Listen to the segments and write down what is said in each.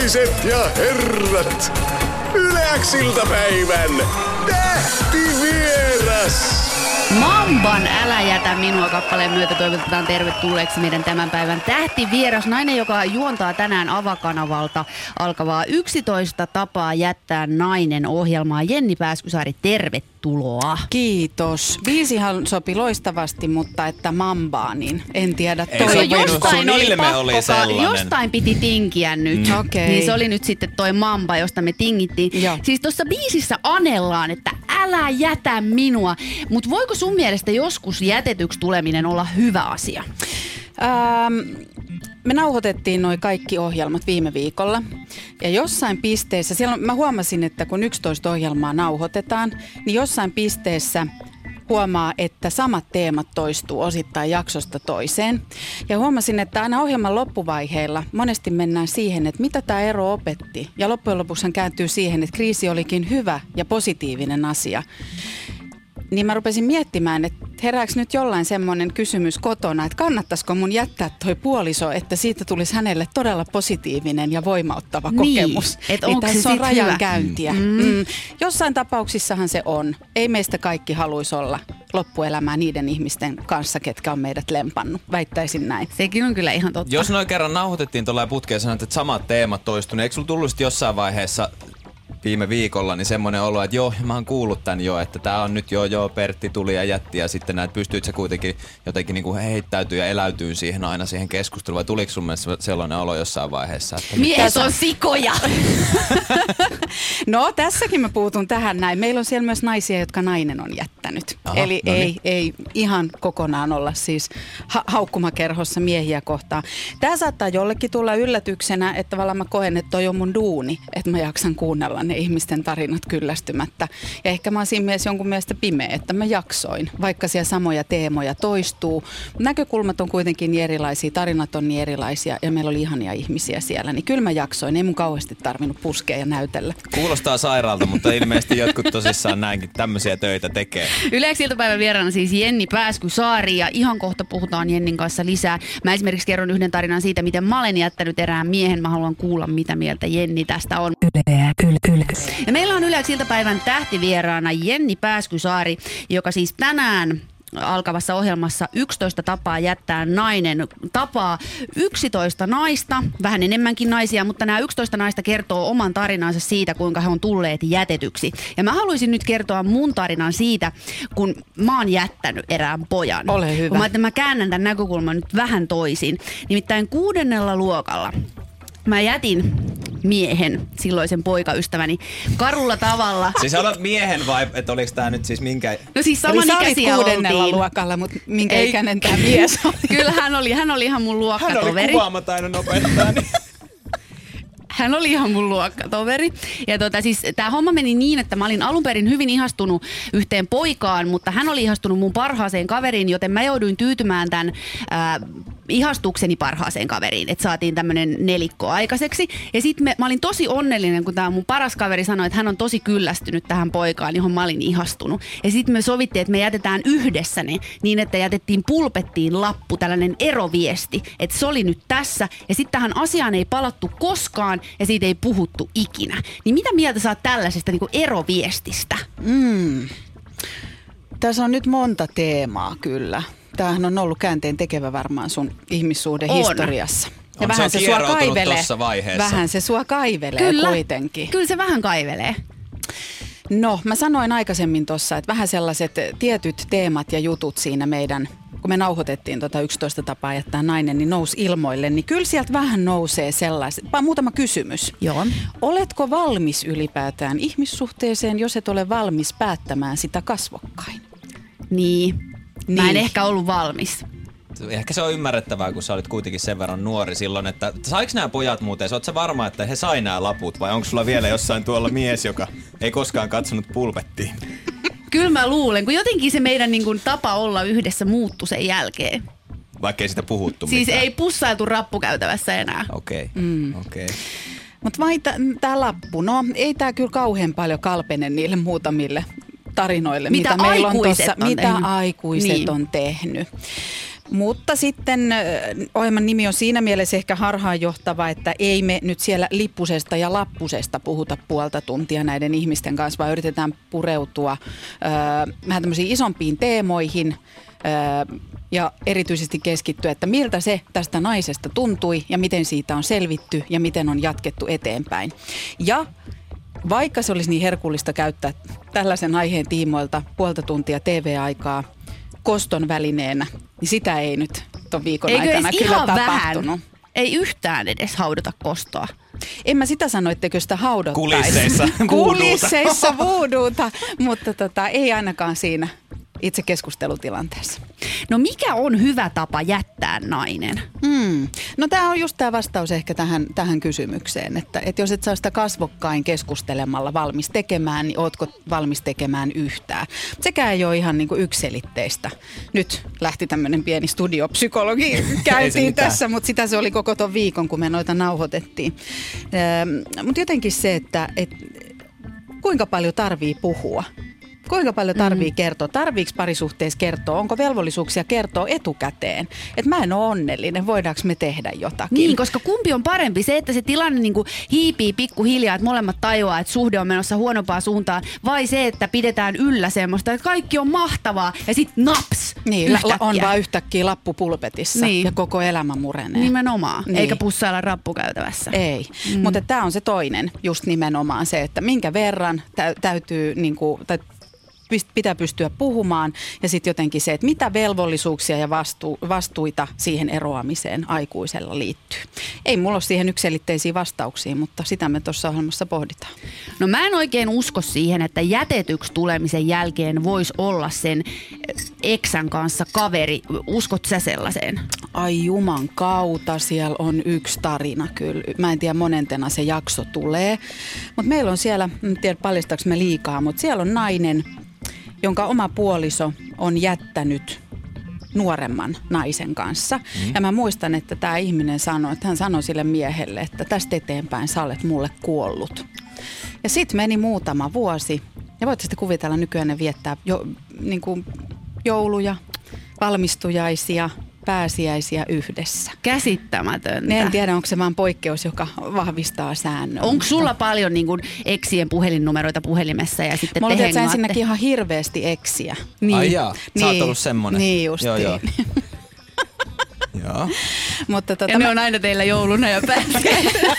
naiset ja herrat, Yle X-iltapäivän tähtivieras. Mamban Älä jätä minua -kappaleen myötä toivotetaan tervetulleeksi meidän tämän päivän tähtivieras. Nainen, joka juontaa tänään Ava-kanavalta alkavaa 11 tapaa jättää nainen -ohjelmaa. Jenni Pääskysaari, tervetuloa. Kiitos. Biisihan sopi loistavasti, mutta että mambaa, niin en tiedä. Jostain piti tinkiä nyt. Okay. Niin se oli nyt sitten toi mamba, josta me tingittiin. Joo. Siis tuossa biisissä anellaan, että älä jätä minua. Mutta voiko sun mielestä joskus jätetyksi tuleminen olla hyvä asia? Me nauhoitettiin noi kaikki ohjelmat viime viikolla ja jossain pisteessä, mä huomasin, että kun 11 ohjelmaa nauhoitetaan, niin jossain pisteessä huomaa, että samat teemat toistuu osittain jaksosta toiseen. Ja huomasin, että aina ohjelman loppuvaiheilla monesti mennään siihen, että mitä tämä ero opetti. Ja loppujen lopuksi kääntyy siihen, että kriisi olikin hyvä ja positiivinen asia. Niin mä rupesin miettimään, että herääkö nyt jollain semmoinen kysymys kotona, että kannattaisiko mun jättää toi puoliso, että siitä tulisi hänelle todella positiivinen ja voimauttava kokemus. Että onko se on rajankäyntiä. hyvä? Jossain tapauksissahan se on. Ei meistä kaikki haluaisi olla loppuelämää niiden ihmisten kanssa, ketkä on meidät lempannut. Väittäisin näin. Sekin on kyllä ihan totta. Jos noin kerran nauhoitettiin tuolla putkeen ja sanoit, että samat teemat toistuu, niin eikö sulla tullut jossain vaiheessa viime viikolla niin semmoinen olo, että joo, mä oon kuullut tän jo, että tää on nyt joo, Pertti tuli ja jätti ja sitten näet, pystyit sä kuitenkin jotenkin niinku heittäytyy ja eläytyy siihen aina siihen keskusteluun, vai tuliko sun mielestä sellainen olo jossain vaiheessa? Että Mies on sikoja! No tässäkin mä puutun tähän näin. Meillä on siellä myös naisia, jotka nainen on jättänyt. Aha, eli no niin. ei ihan kokonaan olla siis haukkumakerhossa miehiä kohtaan. Tää saattaa jollekin tulla yllätyksenä, että tavallaan mä koen, että toi on mun duuni, että mä jaksan kuunnella ne ihmisten tarinat kyllästymättä. Ja ehkä mä oon siinä mielessä jonkun mielestä pimeä, että mä jaksoin, vaikka siellä samoja teemoja toistuu. Näkökulmat on kuitenkin niin erilaisia, tarinat on niin erilaisia ja meillä oli ihania ihmisiä siellä. Niin kyllä mä jaksoin, ei mun kauheasti tarvinnut puskea ja näytellä. kuulostaa sairaalta, mutta ilmeisesti jotkut tosissaan näinkin tämmöisiä töitä tekee. Yle X-iltapäivän vieraana siis Jenni Pääskysaari ja ihan kohta puhutaan Jennin kanssa lisää. Mä esimerkiksi kerron yhden tarinan siitä, miten mä olen jättänyt erään miehen. Mä haluan kuulla, mitä mieltä Jenni tästä on. Ja meillä on Yle X-iltapäivän tähtivieraana Jenni Pääskysaari, joka siis tänään alkavassa ohjelmassa 11 tapaa jättää nainen tapaa 11 naista, vähän enemmänkin naisia, mutta nämä 11 naista kertoo oman tarinansa siitä, kuinka he on tulleet jätetyksi. Ja mä haluaisin nyt kertoa mun tarinan siitä, kun mä oon jättänyt erään pojan. Ole hyvä. Mä käännän tämän näkökulman nyt vähän toisin. Nimittäin 6. luokalla mä jätin miehen, silloisen poikaystäväni, karulla tavalla. Siis olet miehen vai, että oliko tää nyt siis minkä? No siis samanikäisiä oltiin. 6. luokalla, mutta minkä ikäinen tämä mies oli? Kyllä hän oli ihan mun luokkatoveri. Hän oli kuvaamataidon opettajani. Hän oli ihan mun luokkatoveri. Ja siis tää homma meni niin, että mä olin alun perin hyvin ihastunut yhteen poikaan, mutta hän oli ihastunut mun parhaaseen kaveriin, joten mä jouduin tyytymään tämän ihastukseni parhaaseen kaveriin, että saatiin tämmönen nelikko aikaiseksi. Ja sitten mä olin tosi onnellinen, kun tää mun paras kaveri sanoi, että hän on tosi kyllästynyt tähän poikaan, johon mä olin ihastunut. Ja sitten me sovittiin, että me jätetään yhdessä ne niin, että jätettiin pulpettiin lappu, tällainen eroviesti, että se oli nyt tässä. Ja sitten tähän asiaan ei palattu koskaan ja siitä ei puhuttu ikinä. Niin mitä mieltä sä oot tällaisesta niin kuin eroviestistä? Tässä on nyt monta teemaa kyllä. Tämähän on ollut käänteen tekevä varmaan sun ihmissuhdehistoriassa. Ja vähän se sua kaivelee. Vähän se sua kaivelee kuitenkin. Kyllä se vähän kaivelee. No, mä sanoin aikaisemmin tuossa, että vähän sellaiset tietyt teemat ja jutut siinä meidän, kun me nauhoitettiin 11 tapaa jättää nainen, niin nousi ilmoille, niin kyllä sieltä vähän nousee sellaiset. Muutama kysymys. Joo. Oletko valmis ylipäätään ihmissuhteeseen, jos et ole valmis päättämään sitä kasvokkain? Niin. Mä en ehkä ollut valmis. Ehkä se on ymmärrettävää, kun sä olit kuitenkin sen verran nuori silloin, että saiks nämä pojat muuten, oot sä varma, että he sai nämä laput vai onko sulla vielä jossain tuolla mies, joka ei koskaan katsonut pulpettiin? Kyllä mä luulen, kun jotenkin se meidän niin kuin tapa olla yhdessä muuttui sen jälkeen. Vaikka ei sitä puhuttu siis mitään. Ei pussailtu rappukäytävässä enää. Okei. Mutta vai tämä lappu, no ei tämä kyllä kauhean paljon kalpene niille muutamille tarinoille, mitä meillä on tuossa, mitä aikuiset on tehnyt. Mutta sitten ohjelman nimi on siinä mielessä ehkä harhaanjohtava, että ei me nyt siellä lippusesta ja lappusesta puhuta puolta tuntia näiden ihmisten kanssa, vaan yritetään pureutua vähän tämmöisiin isompiin teemoihin ja erityisesti keskittyä, että miltä se tästä naisesta tuntui ja miten siitä on selvitty ja miten on jatkettu eteenpäin. Ja vaikka se olisi niin herkullista käyttää tällaisen aiheen tiimoilta puolta tuntia TV-aikaa koston välineenä, niin sitä ei nyt ton viikon aikana kyllä tapahtunut. Vähän? Ei yhtään edes haudota kostoa. En mä sitä sano, etteikö sitä haudottaisi. Kulisseissa voodoota, mutta ei ainakaan siinä itse keskustelutilanteessa. No mikä on hyvä tapa jättää nainen? No tämä on just tämä vastaus ehkä tähän kysymykseen, että jos et saa sitä kasvokkain keskustelemalla valmis tekemään, niin ootko valmis tekemään yhtään. Sekään ei ole ihan niin kuin yksiselitteistä. Nyt lähti tämmöinen pieni studiopsykologi käytiin tässä, mutta sitä se oli koko ton viikon, kun me noita nauhoitettiin. Mutta jotenkin se, että kuinka paljon tarvii puhua. Kuinka paljon tarvii kertoa? Tarviiko parisuhteessa kertoa? Onko velvollisuuksia kertoa etukäteen? Että mä en ole onnellinen, voidaanko me tehdä jotakin? Niin, koska kumpi on parempi? Se, että se tilanne niin kuin hiipii pikkuhiljaa, että molemmat tajuaa, että suhde on menossa huonompaan suuntaan, vai se, että pidetään yllä semmoista, että kaikki on mahtavaa ja sitten naps! Niin, on vaan yhtäkkiä lappu pulpetissa ja koko elämä murenee. Nimenomaan, eikä pussailla rappukäytävässä. Ei, mutta tämä on se toinen, just nimenomaan se, että minkä verran täytyy niinku, pitää pystyä puhumaan ja sitten jotenkin se, että mitä velvollisuuksia ja vastuita siihen eroamiseen aikuisella liittyy. Ei mulla ole siihen yksiselitteisiä vastauksia, mutta sitä me tuossa ohjelmassa pohditaan. No mä en oikein usko siihen, että jätetyksi tulemisen jälkeen voisi olla sen eksän kanssa kaveri. Uskot sä sellaiseen? Ai juman kautta, siellä on yksi tarina kyllä. Mä en tiedä monentena se jakso tulee, mutta meillä on siellä, en tiedä paljastaanko me liikaa, mutta siellä on nainen, jonka oma puoliso on jättänyt nuoremman naisen kanssa. Ja mä muistan, että tämä ihminen sanoi, että hän sanoi sille miehelle, että tästä eteenpäin sä olet mulle kuollut. Ja sitten meni muutama vuosi. Ja voitte sitten kuvitella, nykyään ne viettää niin kuin jouluja, valmistujaisia, pääsiäisiä yhdessä. Käsittämätöntä. En tiedä, onko se vaan poikkeus, joka vahvistaa säännön. Onko sulla paljon niin kuin eksien puhelinnumeroita puhelimessa ja sitten mulla on ensinnäkin ihan hirveästi eksiä. Niin. Ai jaa, sä oot ollut semmonen. Niin justiin. Joo. Joo. Mutta ja ne on aina teillä jouluna ja pääsiäisenä.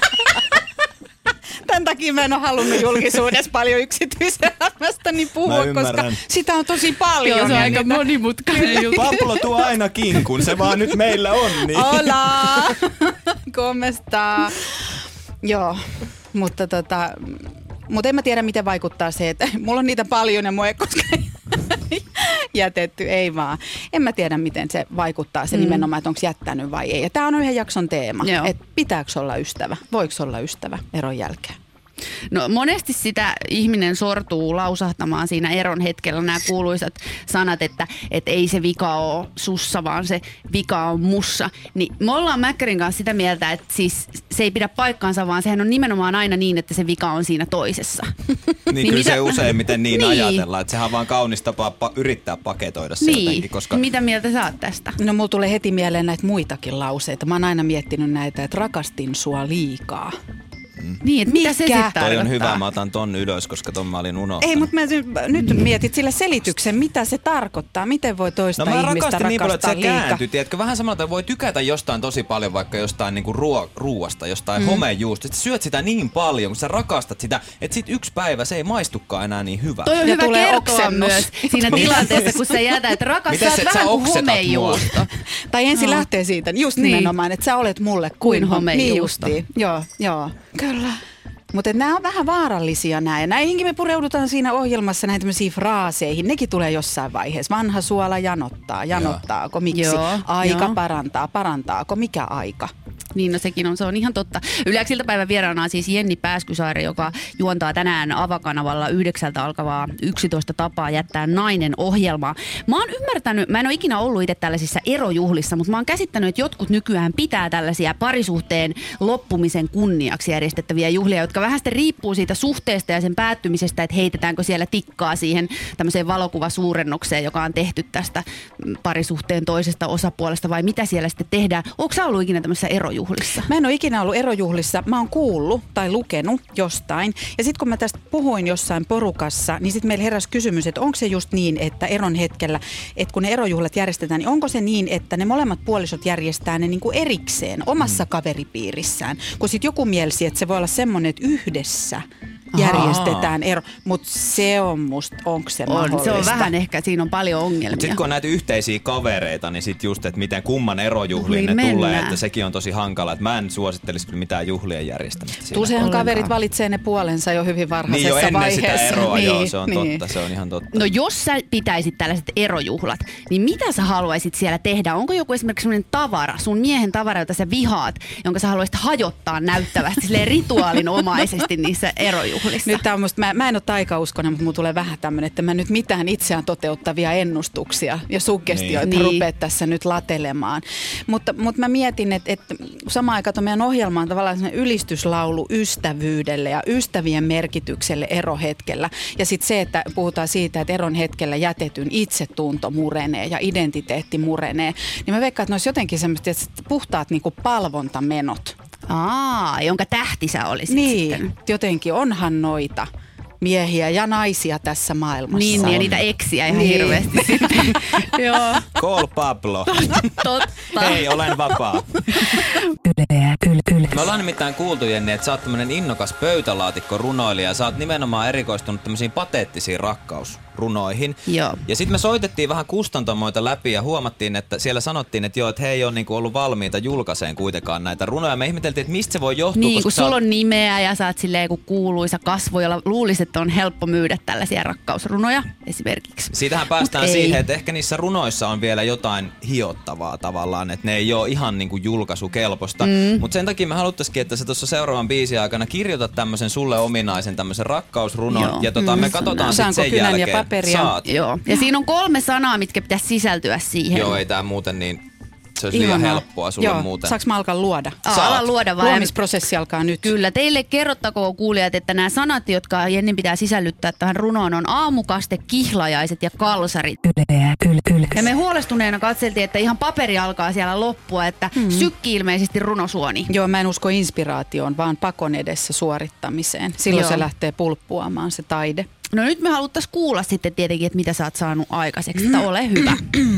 Tämän takia mä en ole halunnut julkisuudessa paljon yksityiselämästäni puhua, koska sitä on tosi paljon. Joo, se on aika monimutkainen juttu. Pablo tuo aina kinkun, se vaan nyt meillä on. Niin. Hola! Komesta. Joo, mutta en mä tiedä, miten vaikuttaa se, että mulla on niitä paljon ja mua ei koskaan jätetty, ei vaan. En mä tiedä, miten se vaikuttaa se nimenomaan, että onko jättänyt vai ei. Ja tää on yhden jakson teema, että pitääkö olla ystävä, voiko olla ystävä eron jälkeen. No monesti sitä ihminen sortuu lausahtamaan siinä eron hetkellä nämä kuuluisat sanat, että ei se vika ole sussa, vaan se vika on mussa. Niin me ollaan Mäkkärin kanssa sitä mieltä, että siis se ei pidä paikkaansa, vaan sehän on nimenomaan aina niin, että se vika on siinä toisessa. Niin kyllä se useimmiten niin ajatellaan, että sehän on vaan kaunis tapa yrittää paketoida se jotenkin. Koska... Mitä mieltä sä oot tästä? No mulla tulee heti mieleen näitä muitakin lauseita. Mä oon aina miettinyt näitä, että rakastin sua liikaa. Niin, että mitä se sitten tarkoittaa? Toi on hyvä, mä otan ton ylös, koska ton mä olin unohtanut. Ei, mutta nyt mietit sillä selityksen, mitä se tarkoittaa. Miten voi toista ihmistä rakastaa niin paljon, että se liikaa? kääntyi. Tiedätkö, vähän samalla tavalla voi tykätä jostain tosi paljon, vaikka jostain niinku ruuasta, jostain homejuusta. Sitten syöt sitä niin paljon, kun sä rakastat sitä, että sit yksi päivä se ei maistukaan enää niin hyvä. Toi on hyvä kertoa myös siinä tilanteessa, kun sä jätät rakastat vähän kuin homejuusto. Tai ensin lähtee siitä, just nimenomaan, että sä olet mulle kuin homejuusto. Joo. Kyllä. Mutta nämä on vähän vaarallisia nämä. Ja näihinkin me pureudutaan siinä ohjelmassa näihin tämmöisiin fraaseihin. Nekin tulee jossain vaiheessa. Vanha suola janottaa. Janottaako? Miksi? Aika parantaa. Parantaako? Mikä aika? Niin, no sekin on, se on ihan totta. Yle X iltapäivän vieraana on siis Jenni Pääskysaari, joka juontaa tänään Avakanavalla 9 alkavaa 11 tapaa jättää nainen -ohjelmaa. Mä oon ymmärtänyt, mä en ole ikinä ollut itse tällaisissa erojuhlissa, mutta mä oon käsittänyt, että jotkut nykyään pitää tällaisia parisuhteen loppumisen kunniaksi järjestettäviä juhlia, jotka vähän sitten riippuu siitä suhteesta ja sen päättymisestä, että heitetäänkö siellä tikkaa siihen tämmöiseen valokuvasuurennokseen, joka on tehty tästä parisuhteen toisesta osapuolesta, vai mitä siellä sitten tehdään. Onko sä ollut ikinä tämmöisissä erojuhlissa? Mä en ole ikinä ollut erojuhlissa. Mä oon kuullut tai lukenut jostain. Ja sitten kun mä tästä puhuin jossain porukassa, niin sitten meillä heräsi kysymys, että onko se just niin, että eron hetkellä, että kun ne erojuhlat järjestetään, niin onko se niin, että ne molemmat puolisot järjestää ne niin kuin erikseen omassa kaveripiirissään? Kun sitten joku mielsi, että se voi olla semmoinen, että yhdessä järjestetään ero, mutta se on musta, onko se mahdollista? Se on vähän ehkä, siinä on paljon ongelmia. Sitten kun on näitä yhteisiä kavereita, niin sitten just, että miten kumman erojuhliin ne mennään. tulee, että sekin on tosi hankala. Että mä en suosittelisi kyllä mitään juhlien järjestämistä. Usein kaverit valitsee ne puolensa jo hyvin varhaisessa vaiheessa. vaiheessa. Niin jo ennen sitä eroa, niin, joo, se on niin. totta, se on ihan totta. No jos sä pitäisit tällaiset erojuhlat, niin mitä sä haluaisit siellä tehdä? Onko joku esimerkiksi sellainen tavara, sun miehen tavara, jota sä vihaat, jonka sä haluaisit hajottaa näyttävästi silleen rituaalinomaisesti niissä erojuhlissa? Nyt tää on musta, mä en ole taikauskonen, mutta mulla tulee vähän tämmöinen, että mä nyt mitään itseään toteuttavia ennustuksia ja suggestioita rupeat tässä nyt latelemaan. Mutta mä mietin, että samaan aikaan tuon meidän ohjelma on tavallaan sellainen ylistyslaulu ystävyydelle ja ystävien merkitykselle erohetkellä. Ja sitten se, että puhutaan siitä, että eron hetkellä jätetyn itsetunto murenee ja identiteetti murenee, niin mä veikkaan, että ne olisi jotenkin semmoista puhtaat niinku palvontamenot. Jonka tähti sä olisit niin, sitten. Jotenkin onhan noita miehiä ja naisia tässä maailmassa. Niin, ja niitä eksiä ihan hirveästi sitten. Joo. Call Pablo. Totta. Hei, olen vapaa. Me ollaan nimittäin kuultu, Jenni, että sä oot tämmönen innokas pöytälaatikko-runoilija. Sä oot nimenomaan erikoistunut tämmöisiin pateettisiin rakkausrunoihin. Joo. Ja sitten me soitettiin vähän kustantamoita läpi ja huomattiin, että siellä sanottiin, että joo, että he ei ole niinku ollut valmiita julkaiseen kuitenkaan näitä runoja. Me ihmeteltiin, että mistä se voi johtua. Niin, kun sulla on nimeä ja sä oot silleen joku kuuluisa kasvo, jolla luulisit, että on helppo myydä tällaisia rakkausrunoja esimerkiksi. Siitähän päästään siihen, että ehkä niissä runoissa on vielä jotain hiottavaa tavallaan, että ne ei ole ihan niinku julkaisukelpoista. Mutta sen takia me haluttaisikin, että sä tuossa seuraavan biisin aikana kirjoitat tämmöisen sulle ominaisen tämmöisen rakkausrunon. Joo. Ja me katsotaan sitten sen jälkeen. Ja paperia? Saat. Joo. Ja siinä on 3 sanaa, mitkä pitäisi sisältyä siihen. Joo, ei tää muuten niin, se olisi liian helppoa sulle muuten. Saanko mä alkaa luoda? Ala luoda vaan. Luomisprosessi alkaa nyt. Kyllä, teille kerrottakoon kuulijat, että nämä sanat, jotka Jennin pitää sisällyttää tähän runoon, on aamukaste, kihlajaiset ja kalsarit. Ja me huolestuneena katseltiin, että ihan paperi alkaa siellä loppua, että sykki ilmeisesti runosuoni. Joo, mä en usko inspiraatioon, vaan pakon edessä suorittamiseen. Silloin se lähtee pulppuamaan se taide. No nyt me haluttaisiin kuulla sitten tietenkin, että mitä sä oot saanut aikaiseksi, että ole hyvä.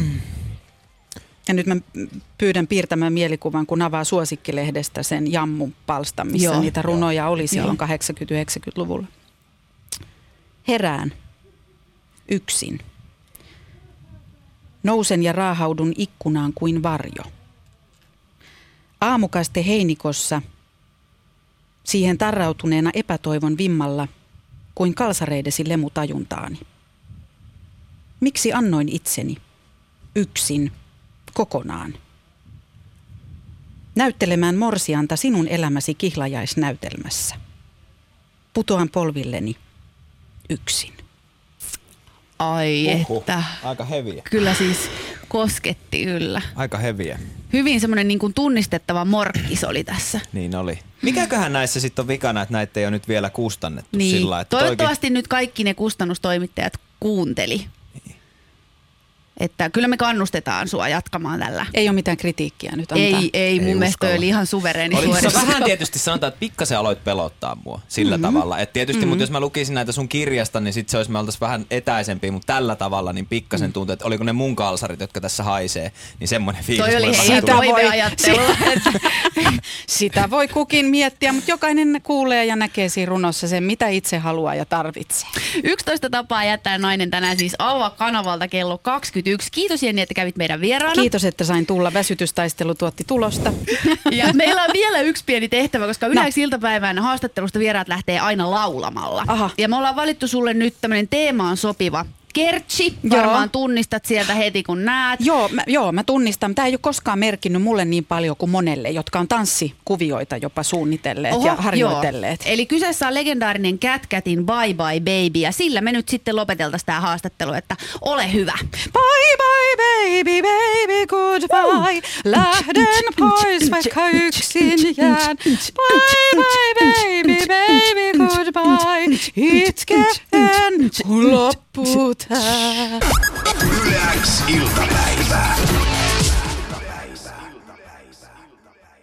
Ja nyt mä pyydän piirtämään mielikuvan, kun avaa Suosikkilehdestä sen Jammun palstan, missä niitä runoja oli silloin 80-90-luvulla. Herään. Yksin. Nousen ja raahaudun ikkunaan kuin varjo. Aamukaste heinikossa, siihen tarrautuneena epätoivon vimmalla, kuin kalsareidesi lemu tajuntaani. Miksi annoin itseni? Yksin. Kokonaan. Näyttelemään morsianta sinun elämäsi kihlajaisnäytelmässä. Putoan polvilleni yksin. Ai että. Aika heviä. Kyllä siis kosketti kyllä. Aika heviä. Hyvin semmoinen niin kuin tunnistettava morkkis oli tässä. Niin oli. Mikäköhän näissä sitten on vikana, että näitä ei ole nyt vielä kustannettu sillä, että toivottavasti nyt kaikki ne kustannustoimittajat kuunteli. Että kyllä me kannustetaan sua jatkamaan tällä. Ei ole mitään kritiikkiä nyt antaa. Ei mun mielestä oli ihan suvereeni suoritus. Vähän tietysti sanotaan, että pikkasen aloit pelottaa mua sillä tavalla. Että tietysti, mutta jos mä lukisin näitä sun kirjasta, niin sitten se olisi, me oltaisiin vähän etäisempiä, mutta tällä tavalla niin pikkasen tuntuu, että oliko ne mun kalsarit, jotka tässä haisee, niin semmoinen fiilis. Toi oli ihan toiveajattelua. Sitä voi kukin miettiä, mutta jokainen kuulee ja näkee siinä runossa sen, mitä itse haluaa ja tarvitsee. 11 tapaa jättää nainen tänään siis Ava-kanavalta kello 21. Kiitos Jenni, että kävit meidän vieraana. Kiitos, että sain tulla. Väsytystaistelu tuotti tulosta. Ja meillä on vielä yksi pieni tehtävä, koska Yle X iltapäivän haastattelusta vieraat lähtee aina laulamalla. Aha. Ja me ollaan valittu sulle nyt tämmöinen teemaan sopiva Kertsi, varmaan tunnistat sieltä heti kun näet. Joo, mä tunnistan. Tämä ei ole koskaan merkinnyt mulle niin paljon kuin monelle, jotka on tanssikuvioita jopa suunnitelleet ja harjoitelleet. Eli kyseessä on legendaarinen Cat Catin Bye Bye Baby ja sillä me nyt sitten lopeteltaisiin tämä haastattelu, että ole hyvä. Bye bye baby, baby goodbye. Lähden pois vaikka yksin jään. Bye bye baby, baby goodbye. Itkeen kun loppuu tää. Yle X iltapäivä.